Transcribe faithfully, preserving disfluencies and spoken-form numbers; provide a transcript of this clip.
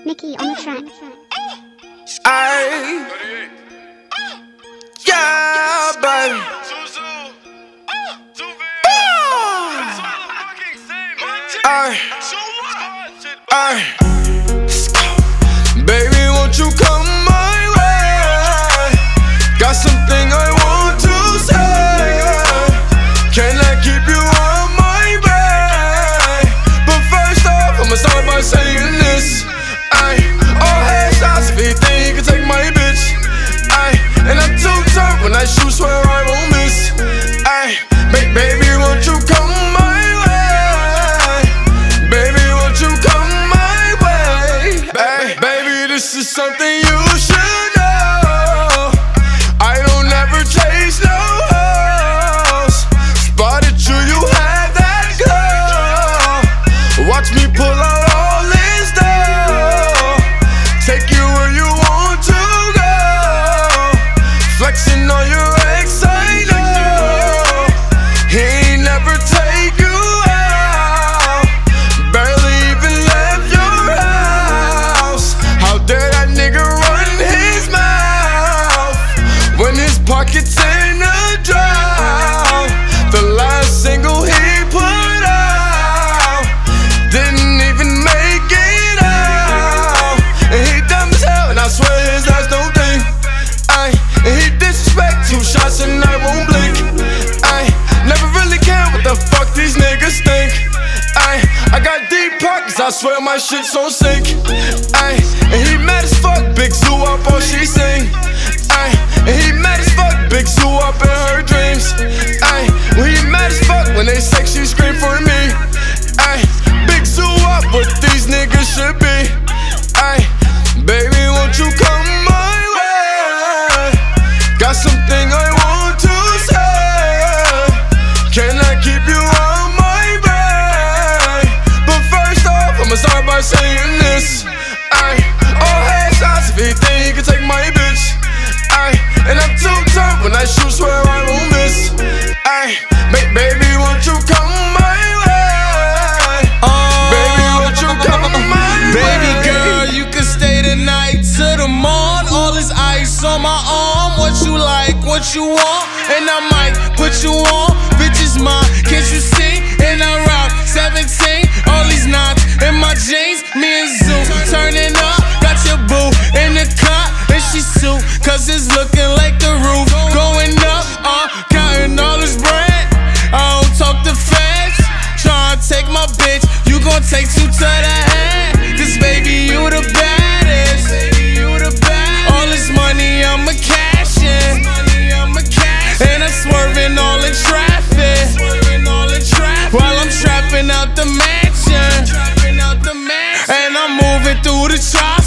Mickey on the track. Ay, yeah, baby. Ay, ay, baby, won't you come my way? Got something I want to say. Can I keep you on my way? But first off, I'ma start by saying this. Ay, all headshots if you think you can take my bitch. Ay, and I'm too tough when I shoot, swear I won't miss. Ay, ba- baby, won't you come my way? Baby, won't you come my way? Ay, baby, this is something you should know. I don't ever chase no hoes. Spotted you, you had that glow. Watch me pull out all this dough. Take you where you want to go. Flexing on your ex, I know. He ain't never take you out. Barely even left your house. How dare that nigga run his mouth when his pockets in a drought? The last single he put out didn't even make it out. And he dumb as hell, and I swear his ass don't think. Ay, and he disrespect, two shots and I won't blink. Ay, never really care what the fuck these niggas think. Ay, I got deep pockets, I swear my shit's on sync. Ay, and he mad as fuck, big zoo up, all she sing. Ay, and he mad as fuck, big zoo up in her dreams. Ay, when he mad as fuck, when they sex, she scream for me. Ay, big zoo up, what these niggas should be. Ay, baby, won't you come my way? Got something I want to say. Can I keep you on my way? But first off, I'ma start by saying this. Ay, all headshots if you think you can take my bitch. Ay, and I'm too tough when I shoot, swear I won't miss. Ay, ba- baby, won't you come my way? Baby, won't you come my way? Baby girl, you can stay the night to the morn. All this ice on my arm. What you like, what you want, and I might put you on. Bitch is mine, can't you see? And I rock seventeen. All these knots in my jeans. Me and Zoo turning up. Got your boo in the car, and she suit, cause it's looking like the roof going up. Uh, counting all this bread. I don't talk to feds. Tryna take my bitch, you gon' take two to the head. Cause baby, you the baddest. All this money, I'ma cash in. And I'm swerving all in traffic while I'm trapping out the mansion. And I'm moving through the traffic.